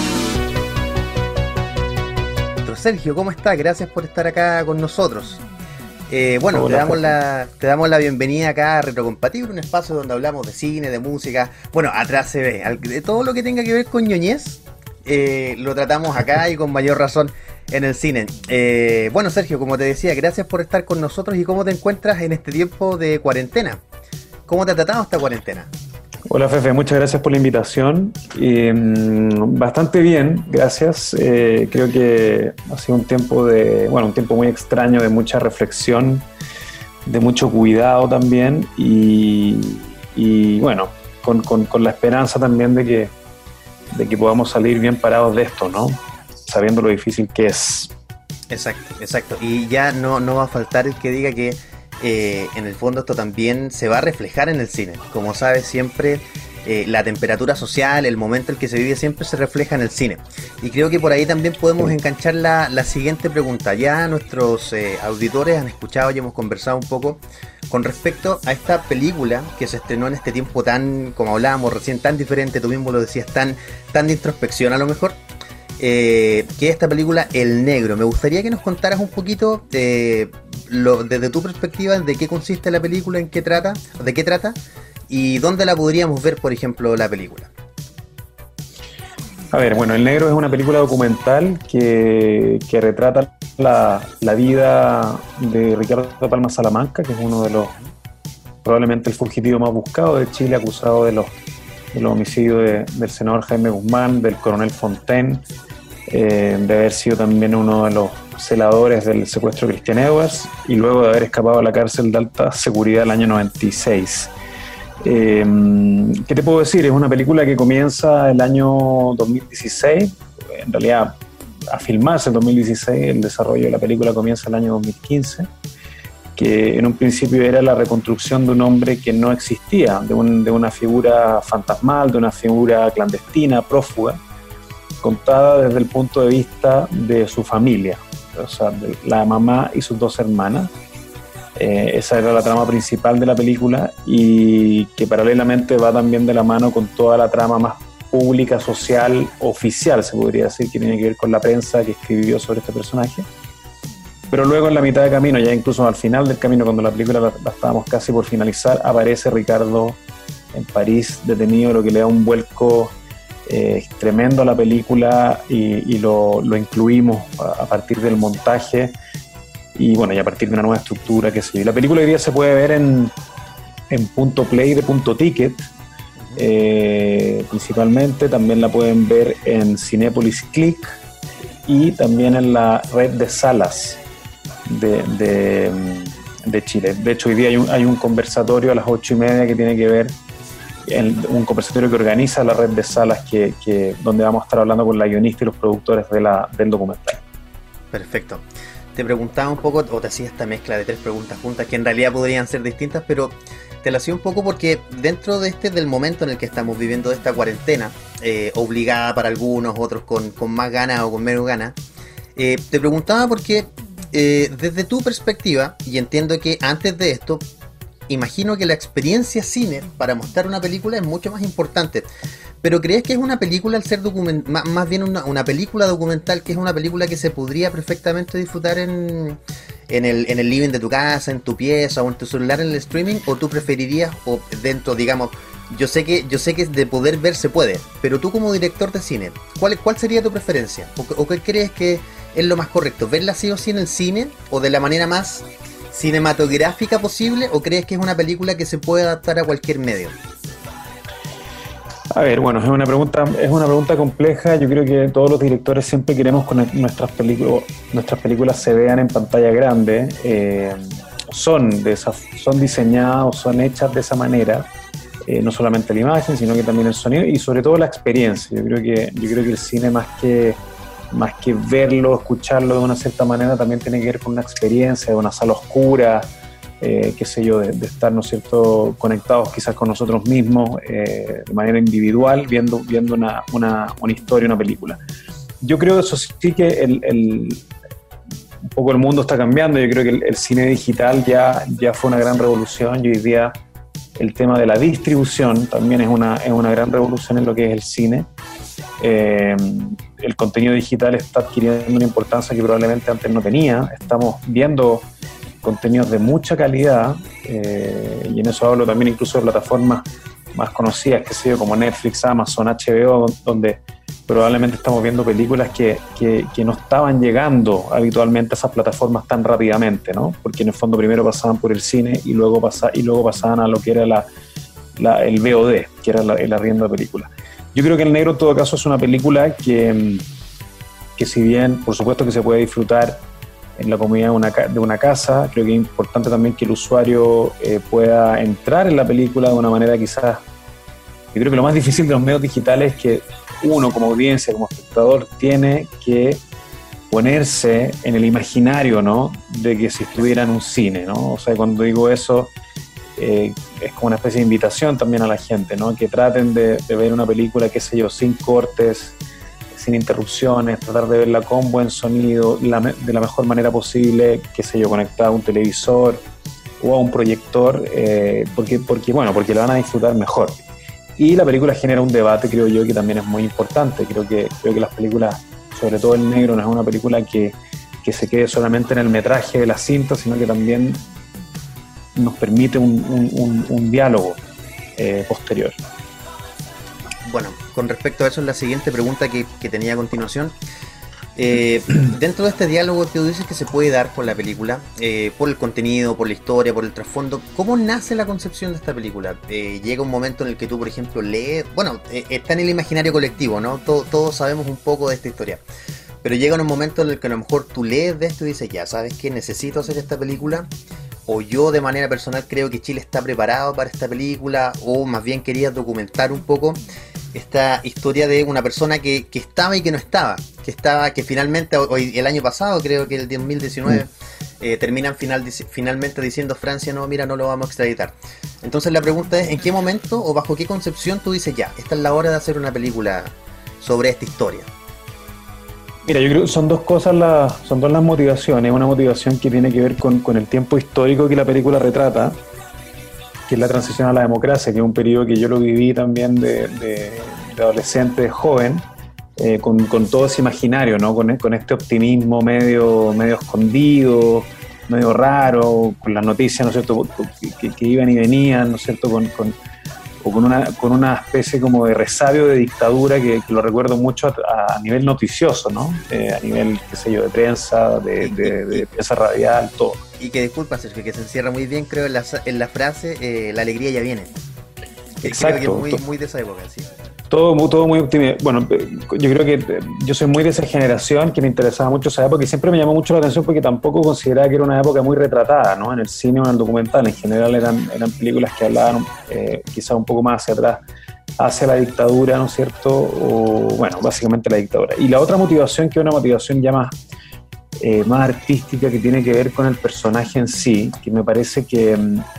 Sergio, ¿cómo está? Gracias por estar acá con nosotros. Eh, bueno, Hola, te damos, Jorge. la, te damos la bienvenida acá a Retrocompatible, un espacio donde hablamos de cine, de música. Bueno, atrás se ve, al- de todo lo que tenga que ver con ñoñez, eh, lo tratamos acá y con mayor razón en el cine. Eh, bueno, Sergio, como te decía, gracias por estar con nosotros. ¿Y cómo te encuentras en este tiempo de cuarentena? ¿Cómo te ha tratado esta cuarentena? Hola Fefe, muchas gracias por la invitación. Y, mm, bastante bien, gracias. Eh, creo que ha sido un tiempo de, bueno, un tiempo muy extraño, de mucha reflexión, de mucho cuidado también y, y bueno, con, con, con la esperanza también de que, de que podamos salir bien parados de esto, ¿no? Sabiendo lo difícil que es. Exacto, exacto. Y ya no, no va a faltar el que diga que eh, en el fondo esto también se va a reflejar en el cine. Como sabes, siempre eh, la temperatura social, el momento en el que se vive, siempre se refleja en el cine. Y creo que por ahí también podemos enganchar la, la siguiente pregunta. Ya nuestros eh, auditores han escuchado y hemos conversado un poco con respecto a esta película que se estrenó en este tiempo tan, como hablábamos recién, tan diferente, tú mismo lo decías, tan, tan de introspección a lo mejor. Eh, que es esta película El Negro. Me gustaría que nos contaras un poquito eh, lo, desde tu perspectiva de qué consiste la película, en qué trata, de qué trata y dónde la podríamos ver, por ejemplo, la película. A ver, bueno, El Negro es una película documental que, que retrata la, la vida de Ricardo Palma Salamanca, que es uno de los, probablemente el fugitivo más buscado de Chile, acusado de los, de los homicidios de, del senador Jaime Guzmán, del coronel Fontaine, eh, de haber sido también uno de los celadores del secuestro de Christian Edwards y luego de haber escapado a la cárcel de alta seguridad el año noventa y seis. Eh, ¿Qué te puedo decir? Es una película que comienza el año dos mil dieciséis, en realidad a filmarse el dos mil dieciséis, el desarrollo de la película comienza el año dos mil quince, que en un principio era la reconstrucción de un hombre que no existía, de, un, de una figura fantasmal, de una figura clandestina, prófuga, contada desde el punto de vista de su familia, o sea, de la mamá y sus dos hermanas. Eh, esa era la trama principal de la película y que paralelamente va también de la mano con toda la trama más pública, social, oficial, se podría decir, que tiene que ver con la prensa que escribió sobre este personaje. Pero luego en la mitad de camino, ya incluso al final del camino, cuando la película la, la estábamos casi por finalizar, aparece Ricardo en París detenido, lo que le da un vuelco eh, tremendo a la película y, y lo, lo incluimos a, a partir del montaje y bueno, y a partir de una nueva estructura, qué sé yo. La película hoy día se puede ver en, en punto play de punto ticket, eh, principalmente, también la pueden ver en Cinépolis Click y también en la red de salas de, de, de Chile. De hecho, hoy día hay un, hay un conversatorio a las ocho y media que tiene que ver, el, un conversatorio que organiza la red de salas que, que, donde vamos a estar hablando con la guionista y los productores de la, del documental. Perfecto. Te preguntaba un poco, o te hacía esta mezcla de tres preguntas juntas que en realidad podrían ser distintas, pero te la hacía un poco porque dentro de este del momento en el que estamos viviendo de esta cuarentena, eh, obligada para algunos, otros con, con más ganas o con menos ganas, eh, te preguntaba porque eh, desde tu perspectiva, y entiendo que antes de esto, imagino que la experiencia cine para mostrar una película es mucho más importante. Pero ¿crees que es una película al ser documental, más, más bien una, una película documental, que es una película que se podría perfectamente disfrutar en, en, el, en el living de tu casa, en tu pieza o en tu celular en el streaming? ¿O tú preferirías, o dentro, digamos, yo sé que yo sé que de poder ver se puede, pero tú como director de cine, ¿cuál, cuál sería tu preferencia? ¿O, o qué crees que es lo más correcto? ¿Verla sí o sí en el cine o de la manera más cinematográfica posible? ¿O crees que es una película que se puede adaptar a cualquier medio? A ver, bueno, es una pregunta, es una pregunta compleja. Yo creo que todos los directores siempre queremos que nuestras películas, nuestras películas se vean en pantalla grande. Eh, son de esas, son diseñadas o son hechas de esa manera, eh, no solamente la imagen, sino que también el sonido y sobre todo la experiencia. Yo creo que, yo creo que el cine más que más que verlo, escucharlo de una cierta manera, también tiene que ver con una experiencia de una sala oscura. Eh, qué sé yo, de, de estar, ¿no es cierto?, conectados quizás con nosotros mismos eh, de manera individual, viendo, viendo una, una, una historia, una película. Yo creo eso sí que el, el, un poco el mundo está cambiando. Yo creo que el, el cine digital ya, ya fue una gran revolución y hoy día el tema de la distribución también es una, es una gran revolución en lo que es el cine. Eh, el contenido digital está adquiriendo una importancia que probablemente antes no tenía. Estamos viendo contenidos de mucha calidad, eh, y en eso hablo también incluso de plataformas más conocidas, que sé yo, como Netflix, Amazon, H B O, donde probablemente estamos viendo películas que, que, que no estaban llegando habitualmente a esas plataformas tan rápidamente, ¿no? Porque en el fondo primero pasaban por el cine y luego, pasa, y luego pasaban a lo que era la, la, el V O D, que era la, el arriendo de películas. Yo creo que El Negro en todo caso es una película que, que si bien por supuesto que se puede disfrutar en la comodidad de una, de una casa, creo que es importante también que el usuario eh, pueda entrar en la película de una manera quizás... Yo creo que lo más difícil de los medios digitales es que uno como audiencia, como espectador, tiene que ponerse en el imaginario, ¿no?, de que si estuviera en un cine, ¿no? O sea, cuando digo eso, eh, es como una especie de invitación también a la gente, ¿no?, que traten de, de ver una película, qué sé yo, sin cortes, sin interrupciones, tratar de verla con buen sonido, la, de la mejor manera posible, qué sé yo, conectada a un televisor o a un proyector, eh, porque, porque, bueno, porque la van a disfrutar mejor. Y la película genera un debate, creo yo, que también es muy importante. Creo que, creo que las películas, sobre todo El Negro, no es una película que, que se quede solamente en el metraje de la cinta, sino que también nos permite un, un, un, un diálogo eh, posterior. Bueno, con respecto a eso es la siguiente pregunta que, que tenía a continuación. Eh, dentro de este diálogo que tú dices que se puede dar con la película, eh, por el contenido, por la historia, por el trasfondo, ¿cómo nace la concepción de esta película? Eh, llega un momento en el que tú, por ejemplo, lees, bueno, eh, está en el imaginario colectivo, ¿no? Todo, todos sabemos un poco de esta historia, pero llega un momento en el que a lo mejor tú lees de esto y dices, ya, ¿sabes qué? Necesito hacer esta película, o yo de manera personal creo que Chile está preparado para esta película, o más bien querías documentar un poco esta historia de una persona que, que estaba y que no estaba, que estaba, que finalmente hoy, el año pasado, creo que el dos mil diecinueve, eh, terminan final, finalmente diciendo Francia, no, mira, no lo vamos a extraditar. Entonces la pregunta es, ¿en qué momento o bajo qué concepción tú dices, ya, esta es la hora de hacer una película sobre esta historia? Mira, yo creo que son dos cosas, las, son dos las motivaciones. Una motivación que tiene que ver con, con el tiempo histórico que la película retrata, que es la transición a la democracia, que es un periodo que yo lo viví también de, de, de adolescente, de joven, eh, con, con todo ese imaginario, ¿no? Con, con este optimismo medio, medio escondido, medio raro, con las noticias, ¿no es cierto?, que, que iban y venían, ¿no es cierto?, con, con, o con una, con una especie como de resabio de dictadura que, que lo recuerdo mucho a, a nivel noticioso, ¿no? Eh, a nivel, qué sé yo, de prensa, de, de, de prensa radial, todo. Y que disculpa, Sergio, que se encierra muy bien, creo, en la, en la frase, eh, la alegría ya viene. Que Exacto. Creo que es muy, muy de esa época, sí. Todo, todo muy optimista. Bueno, yo creo que yo soy muy de esa generación que me interesaba mucho esa época y siempre me llamó mucho la atención porque tampoco consideraba que era una época muy retratada, ¿no? En el cine o en el documental. En general eran, eran películas que hablaban eh, quizá un poco más hacia atrás, hacia la dictadura, ¿no es cierto? O, bueno, básicamente la dictadura. Y la otra motivación, que es una motivación ya más, eh, más artística, que tiene que ver con el personaje en sí, que me parece que,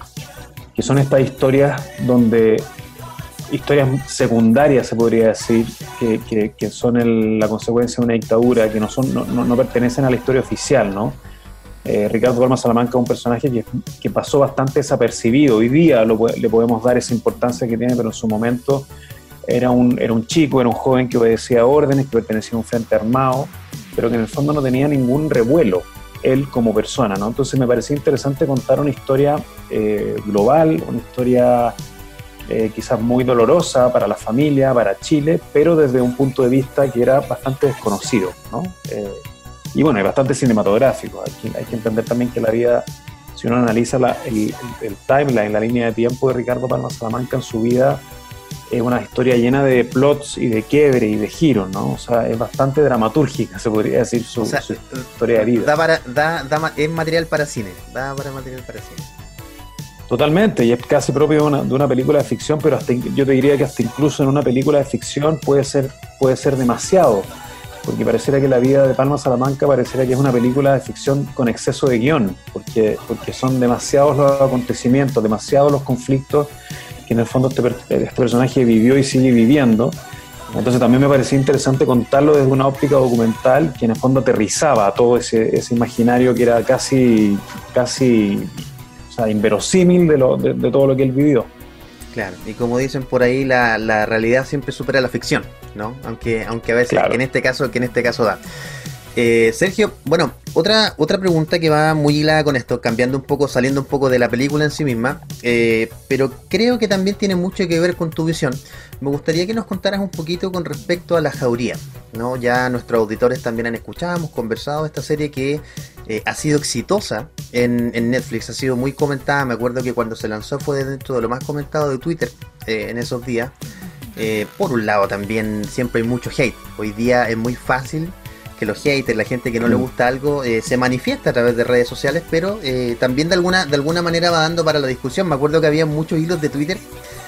que son estas historias donde... historias secundarias, se podría decir, que, que, que son el, la consecuencia de una dictadura, que no, son, no, no, no pertenecen a la historia oficial, ¿no? Eh, Ricardo Palma Salamanca es un personaje que, que pasó bastante desapercibido. Hoy día lo, le podemos dar esa importancia que tiene, pero en su momento era un, era un chico, era un joven que obedecía órdenes, que pertenecía a un frente armado, pero que en el fondo no tenía ningún revuelo, él como persona, ¿no? Entonces me parecía interesante contar una historia eh, global, una historia... Eh, quizás muy dolorosa para la familia, para Chile, pero desde un punto de vista que era bastante desconocido, ¿no? Eh, y bueno, y bastante cinematográfico. Hay que, hay que entender también que la vida, si uno analiza la, el, el timeline, la línea de tiempo de Ricardo Palma Salamanca en su vida, es una historia llena de plots y de quiebre y de giros, ¿no? O sea, es bastante dramatúrgica, se podría decir, su, o sea, su historia de vida. Da para, da, da, es material para cine, da para material para cine. Totalmente, y es casi propio de una, de una película de ficción, pero hasta, yo te diría que hasta incluso en una película de ficción puede ser, puede ser demasiado, porque pareciera que la vida de Palma Salamanca pareciera que es una película de ficción con exceso de guión, porque, porque son demasiados los acontecimientos, demasiados los conflictos que en el fondo este, este personaje vivió y sigue viviendo. Entonces también me parecía interesante contarlo desde una óptica documental que en el fondo aterrizaba todo ese, ese imaginario que era casi... casi o sea, inverosímil de, lo, de, de todo lo que él vivió. Claro, y como dicen por ahí, la, la realidad siempre supera la ficción, ¿no? Aunque, aunque a veces, claro. que en este caso, que en este caso da. Eh, Sergio, bueno, otra, otra pregunta que va muy hilada con esto, cambiando un poco, saliendo un poco de la película en sí misma, eh, pero creo que también tiene mucho que ver con tu visión. Me gustaría que nos contaras un poquito con respecto a La Jauría, ¿no? Ya nuestros auditores también han escuchado, hemos conversado esta serie que eh, ha sido exitosa en, en Netflix, ha sido muy comentada. Me acuerdo que cuando se lanzó fue dentro de lo más comentado de Twitter eh, en esos días. Eh, por un lado también siempre hay mucho hate. Hoy día es muy fácil que los haters, la gente que no le gusta algo, eh, se manifiesta a través de redes sociales, pero eh, también de alguna, de alguna manera va dando para la discusión. Me acuerdo que había muchos hilos de Twitter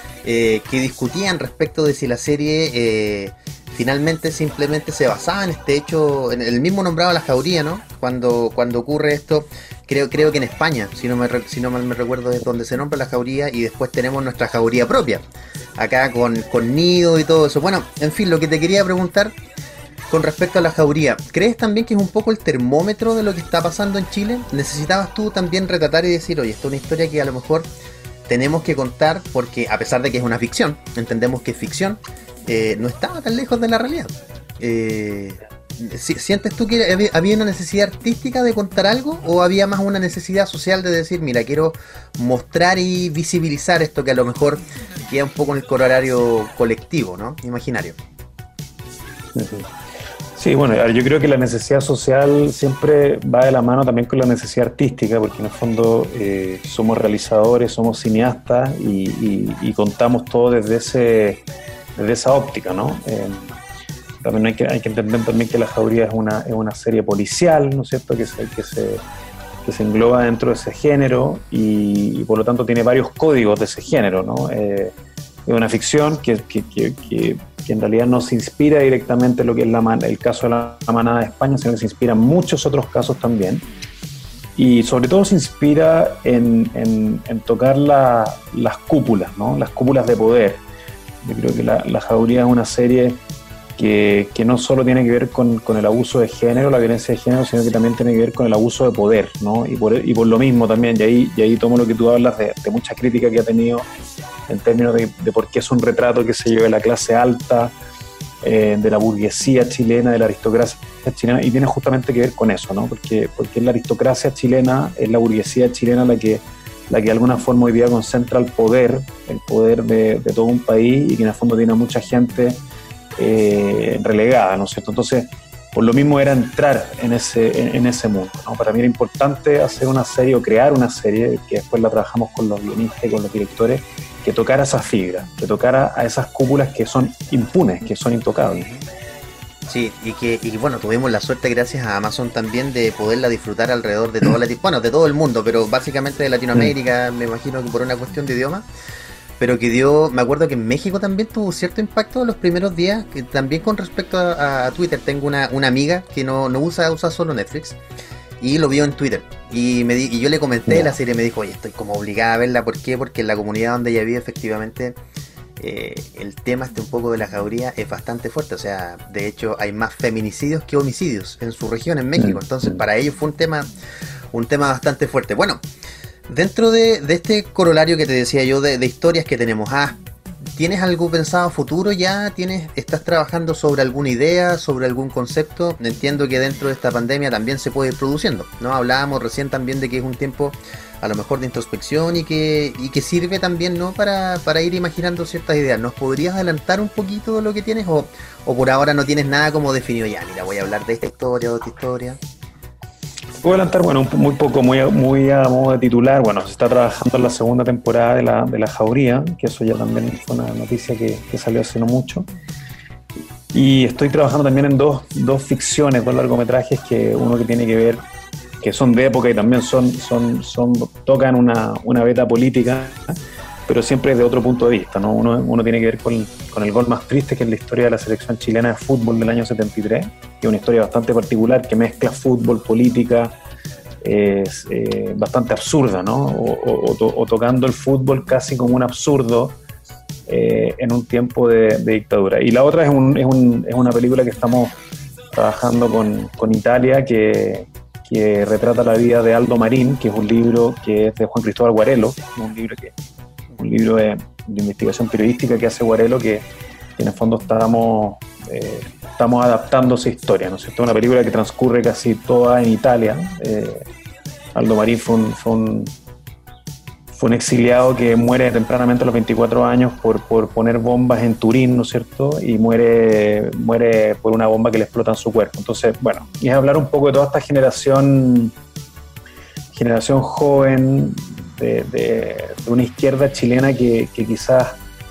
eh, que discutían respecto de si la serie eh, finalmente simplemente se basaba en este hecho, en el mismo nombrado La Jauría, ¿no? Cuando, cuando ocurre esto, creo, creo que en España, si no, me, si no mal me recuerdo, es donde se nombra La Jauría, y después tenemos nuestra jauría propia, acá con, con nido y todo eso. Bueno, en fin, lo que te quería preguntar con respecto a La Jauría, ¿crees también que es un poco el termómetro de lo que está pasando en Chile? ¿Necesitabas tú también retratar y decir, oye, esta es una historia que a lo mejor tenemos que contar porque, a pesar de que es una ficción, entendemos que es ficción, eh, no estaba tan lejos de la realidad? Eh, ¿Sientes tú que había una necesidad artística de contar algo, o había más una necesidad social de decir, mira, quiero mostrar y visibilizar esto que a lo mejor queda un poco en el corolario colectivo, ¿no? Imaginario. Uh-huh. Sí, bueno, yo creo que la necesidad social siempre va de la mano también con la necesidad artística, porque en el fondo eh, somos realizadores, somos cineastas y, y, y contamos todo desde ese desde esa óptica, ¿no? Eh, también hay que, hay que entender también que La Jauría es una, es una serie policial, ¿no es cierto?, que se, que se, que se engloba dentro de ese género y, y por lo tanto tiene varios códigos de ese género, ¿no? Eh, es una ficción que, que, que, que, que en realidad no se inspira directamente en lo que es la, el caso de la manada de España, sino que se inspira en muchos otros casos también. Y sobre todo se inspira en, en, en tocar la, las cúpulas, ¿no? Las cúpulas de poder. Yo creo que La, la Jauría es una serie que, que no solo tiene que ver con, con el abuso de género, la violencia de género, sino que también tiene que ver con el abuso de poder, ¿no? Y por, y por lo mismo también, y ahí, y ahí tomo lo que tú hablas de, de mucha crítica que ha tenido en términos de, de por qué es un retrato que se lleva de la clase alta, eh, de la burguesía chilena, de la aristocracia chilena, y tiene justamente que ver con eso, ¿no? Porque, porque es la aristocracia chilena, es la burguesía chilena la que, la que de alguna forma hoy día concentra el poder, el poder de, de todo un país, y que en el fondo tiene a mucha gente eh, relegada, ¿no es cierto? Entonces, por lo mismo era entrar en ese, en, en ese mundo, ¿no? Para mí era importante hacer una serie o crear una serie, que después la trabajamos con los guionistas y con los directores, que tocara esa fibra, que tocara a esas cúpulas que son impunes, que son intocables. Sí, y que y bueno, tuvimos la suerte gracias a Amazon también de poderla disfrutar alrededor de todo, Lati- bueno, de todo el mundo, pero básicamente de Latinoamérica, me imagino que por una cuestión de idioma, pero que dio, me acuerdo que en México también tuvo cierto impacto los primeros días, que también con respecto a, a Twitter. Tengo una, una amiga que no, no usa, usa solo Netflix, y lo vio en Twitter, y me di, y yo le comenté Yeah. la serie, me dijo, oye, estoy como obligada a verla. ¿Por qué? Porque en la comunidad donde ella vive, efectivamente, eh, el tema este un poco de la jauría es bastante fuerte. O sea, de hecho hay más feminicidios que homicidios en su región, en México. Entonces para ellos fue un tema un tema bastante fuerte. Bueno, dentro de, de este corolario que te decía yo de, de historias que tenemos, ah, ¿tienes algo pensado a futuro ya? ¿Tienes, estás trabajando sobre alguna idea, sobre algún concepto? Entiendo que dentro de esta pandemia también se puede ir produciendo, ¿no? Hablábamos recién también de que es un tiempo a lo mejor de introspección y que, y que sirve también, ¿no? Para, para ir imaginando ciertas ideas. ¿Nos podrías adelantar un poquito de lo que tienes, o, o por ahora no tienes nada como definido? Ya, mira, voy a hablar de esta historia o de esta historia. Puedo adelantar, bueno, un, muy poco, muy, muy a modo de titular. Bueno, se está trabajando en la segunda temporada de la, de la Jauría, que eso ya también fue una noticia que, que salió hace no mucho. Y estoy trabajando también en dos, dos ficciones, dos largometrajes, que uno que tiene que ver, que son de época y también son, son, son tocan una, una beta política, pero siempre desde otro punto de vista, ¿no? Uno, uno tiene que ver con, con el gol más triste, que es la historia de la selección chilena de fútbol del año setenta y tres, que es una historia bastante particular, que mezcla fútbol, política, es eh, bastante absurda, ¿no? O, o, o, to, o tocando el fútbol casi como un absurdo eh, en un tiempo de, de dictadura. Y la otra es, un, es, un, es una película que estamos trabajando con, con Italia, que, que retrata la vida de Aldo Marín, que es un libro que es de Juan Cristóbal Guarelo, un libro que un libro de, de investigación periodística que hace Guarelo, que, que en el fondo estamos, eh, estamos adaptando esa historia, ¿no es cierto? Una película que transcurre casi toda en Italia. Eh, Aldo Marín fue un, fue, un, fue un exiliado que muere tempranamente a los veinticuatro años por, por poner bombas en Turín, ¿no es cierto? Y muere, muere por una bomba que le explota en su cuerpo. Entonces, bueno, y es hablar un poco de toda esta generación, generación joven, De, de, de una izquierda chilena que, que quizás,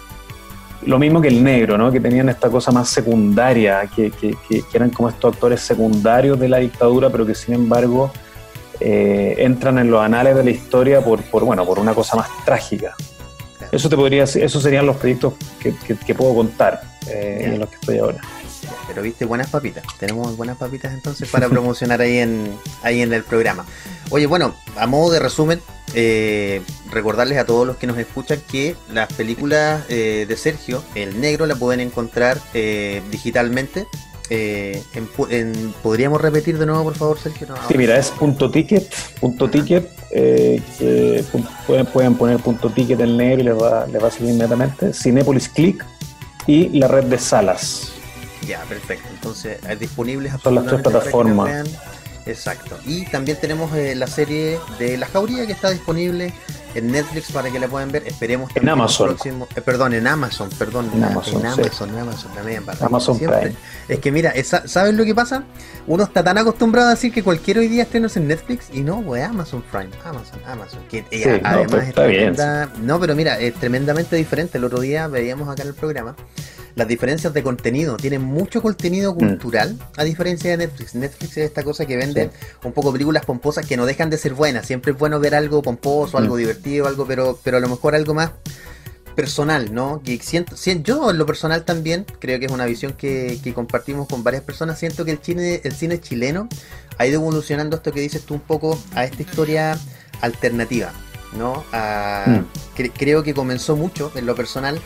lo mismo que el negro, ¿no? Que tenían esta cosa más secundaria, que, que, que, que eran como estos actores secundarios de la dictadura, pero que sin embargo eh, entran en los anales de la historia por, por, bueno, por una cosa más trágica. Eso te podría, esos serían los proyectos que, que, que puedo contar eh, en los que estoy ahora. Pero viste, buenas papitas. Tenemos buenas papitas entonces para promocionar ahí en, ahí en el programa. Oye, bueno, a modo de resumen, eh, recordarles a todos los que nos escuchan que las películas eh, de Sergio, El Negro, la pueden encontrar eh, digitalmente. Eh, en, en, ¿Podríamos repetir de nuevo, por favor, Sergio? No, sí, mira, es punto ticket, punto ticket, eh, que pueden, pueden poner punto ticket El Negro y les va, les va a salir inmediatamente. Cinépolis Click y la red de salas. Ya, perfecto. Entonces, es disponibles son las tres plataformas. Exacto. Y también tenemos eh, la serie de La Jauría, que está disponible en Netflix para que la puedan ver. Esperemos en Amazon. Próximo, eh, perdón, en Amazon, perdón. En Amazon, en sí. Amazon, en Amazon, la media embarrada. Amazon Prime. Es que mira, esa, ¿sabes lo que pasa? Uno está tan acostumbrado a decir que cualquier hoy día estrenos en Netflix y no, pues Amazon Prime, Amazon, Amazon. Que sí, ella, no, además es tremenda. Bien. No, pero mira, es tremendamente diferente. El otro día veíamos acá en el programa las diferencias de contenido. Tienen mucho contenido cultural, mm. a diferencia de Netflix. Netflix es esta cosa que vende sí. un poco películas pomposas que no dejan de ser buenas. Siempre es bueno ver algo pomposo, mm. algo divertido, algo, pero, pero a lo mejor algo más personal, ¿no? Que siento, siento, yo en lo personal también, creo que es una visión que, que compartimos con varias personas, siento que el cine, el cine chileno ha ido evolucionando, esto que dices tú un poco, a esta historia alternativa, ¿no? A, mm. cre- creo que comenzó mucho, en lo personal,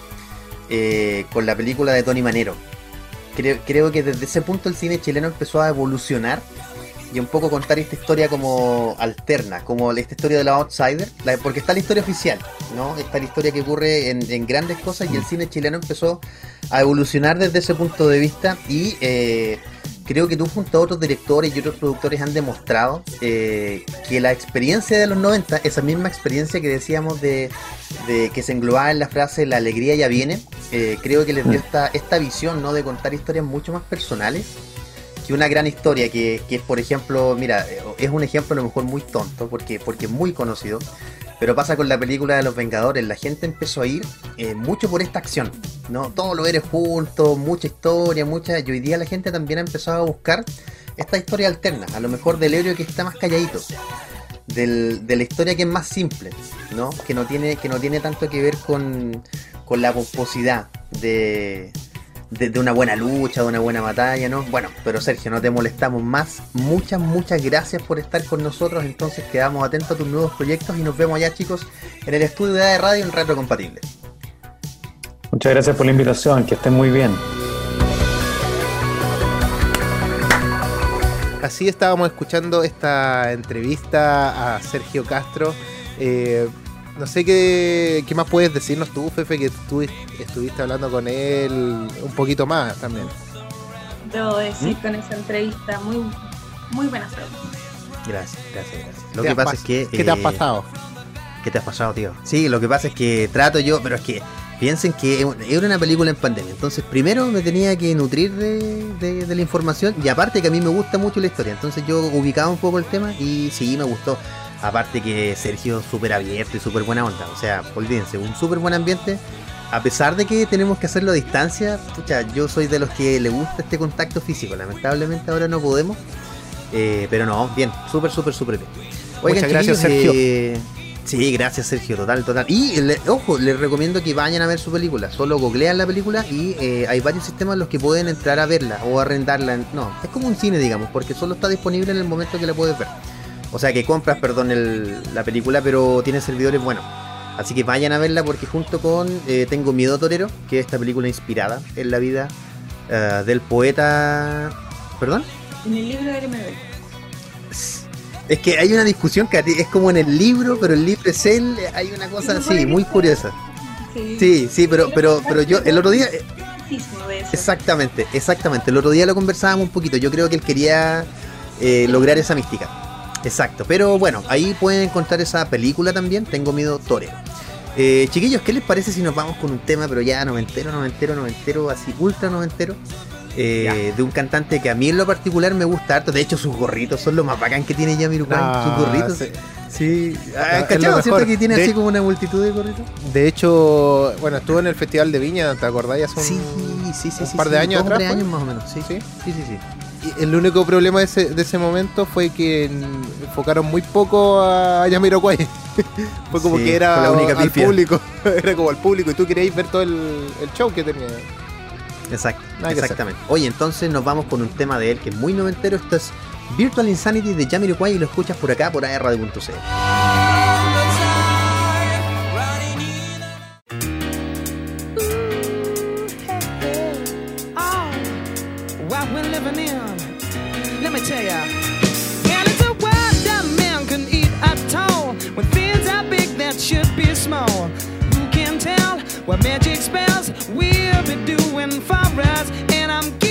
Eh, con la película de Tony Manero. Creo, creo que desde ese punto el cine chileno empezó a evolucionar y un poco contar esta historia como alterna, como esta historia de la outsider, la, porque está la historia oficial, ¿no? Está la historia que ocurre en, en grandes cosas y el cine chileno empezó a evolucionar desde ese punto de vista y eh, creo que tú junto a otros directores y otros productores han demostrado eh, que la experiencia de los noventa, esa misma experiencia que decíamos de, de que se englobaba en la frase la alegría ya viene, eh, creo que les dio esta, esta visión, ¿no?, de contar historias mucho más personales que una gran historia que, que es, por ejemplo, mira, es un ejemplo a lo mejor muy tonto porque, porque es muy conocido, pero pasa con la película de Los Vengadores. La gente empezó a ir eh, mucho por esta acción, ¿no? Todos los héroes juntos, mucha historia, mucha... Y hoy día la gente también ha empezado a buscar esta historia alterna, a lo mejor del héroe que está más calladito, del, de la historia que es más simple, ¿no? Que no tiene, que no tiene tanto que ver con, con la pomposidad de... De, de una buena lucha, de una buena batalla, ¿no? Bueno, pero Sergio, no te molestamos más. Muchas, muchas gracias por estar con nosotros. Entonces quedamos atentos a tus nuevos proyectos y nos vemos allá, chicos, en el estudio de radio en Retrocompatible. Muchas gracias por la invitación, que estén muy bien. Así estábamos escuchando esta entrevista a Sergio Castro. Eh, No sé qué, qué más puedes decirnos tú, Fefe, que tú estuviste hablando con él un poquito más también. Debo decir ¿Mm? con esa entrevista muy, muy buenas preguntas. Gracias, gracias, gracias. Lo que pasa es que... ¿Qué te ha pasado? ¿Qué te ha pasado, tío? Sí, lo que pasa es que trato yo, pero es que piensen que era una película en pandemia, entonces primero me tenía que nutrir de, de, de la información y aparte que a mí me gusta mucho la historia, entonces yo ubicaba un poco el tema y sí, me gustó. Aparte que Sergio súper abierto y súper buena onda, o sea, olvídense, un súper buen ambiente, a pesar de que tenemos que hacerlo a distancia. Pucha, yo soy de los que le gusta este contacto físico, lamentablemente ahora no podemos, eh, pero no, bien, súper, súper, súper bien. Oigan, muchas gracias, Sergio. Eh, sí, gracias, Sergio, total, total. Y, le, ojo, les recomiendo que vayan a ver su película, solo googlean la película y eh, hay varios sistemas en los que pueden entrar a verla o arrendarla, en, no, es como un cine, digamos, porque solo está disponible en el momento que la puedes ver. O sea que compras, perdón, el, la película, pero tiene servidores buenos. Así que vayan a verla porque junto con eh, Tengo Miedo Torero, que es esta película inspirada en la vida uh, del poeta... ¿Perdón? En el libro de M B. Es que hay una discusión que es como en el libro, pero el libro es él. Hay una cosa así, muy curiosa. Sí, sí, sí, pero, pero, pero yo el otro día... Exactamente, exactamente. El otro día lo conversábamos un poquito. Yo creo que él quería eh, lograr esa mística. Exacto, pero bueno, ahí pueden encontrar esa película también, Tengo Miedo Torero. Eh, chiquillos, ¿qué les parece si nos vamos con un tema, pero ya noventero, noventero, noventero, así ultra noventero? Eh, de un cantante que a mí en lo particular me gusta harto. De hecho, sus gorritos son lo más bacán que tiene Jamiroquai. No, sus gorritos. Sí. Sí. Ah, ¿cachado? ¿Cierto que tiene de, así como una multitud de gorritos? De hecho, bueno, estuvo en el Festival de Viña, ¿te acordás? Hace un, sí, sí, sí, un sí, par sí, de años atrás. tres años más o menos, sí, sí, sí, sí, sí. Y el único problema de ese, de ese momento fue que enfocaron muy poco a Jamiroquai. Fue como sí, que era la única al público. Era como al público y tú querías ver todo el, el show que tenía. Exacto, exactamente. Oye, entonces nos vamos con un tema de él que es muy noventero. Esto es Virtual Insanity de Jamiroquai y lo escuchas por acá por A R radio punto c l. Let me tell ya, and it's a world that man can eat at all. When things are big that should be small. Who can tell what magic spells we'll be doing for us? And I'm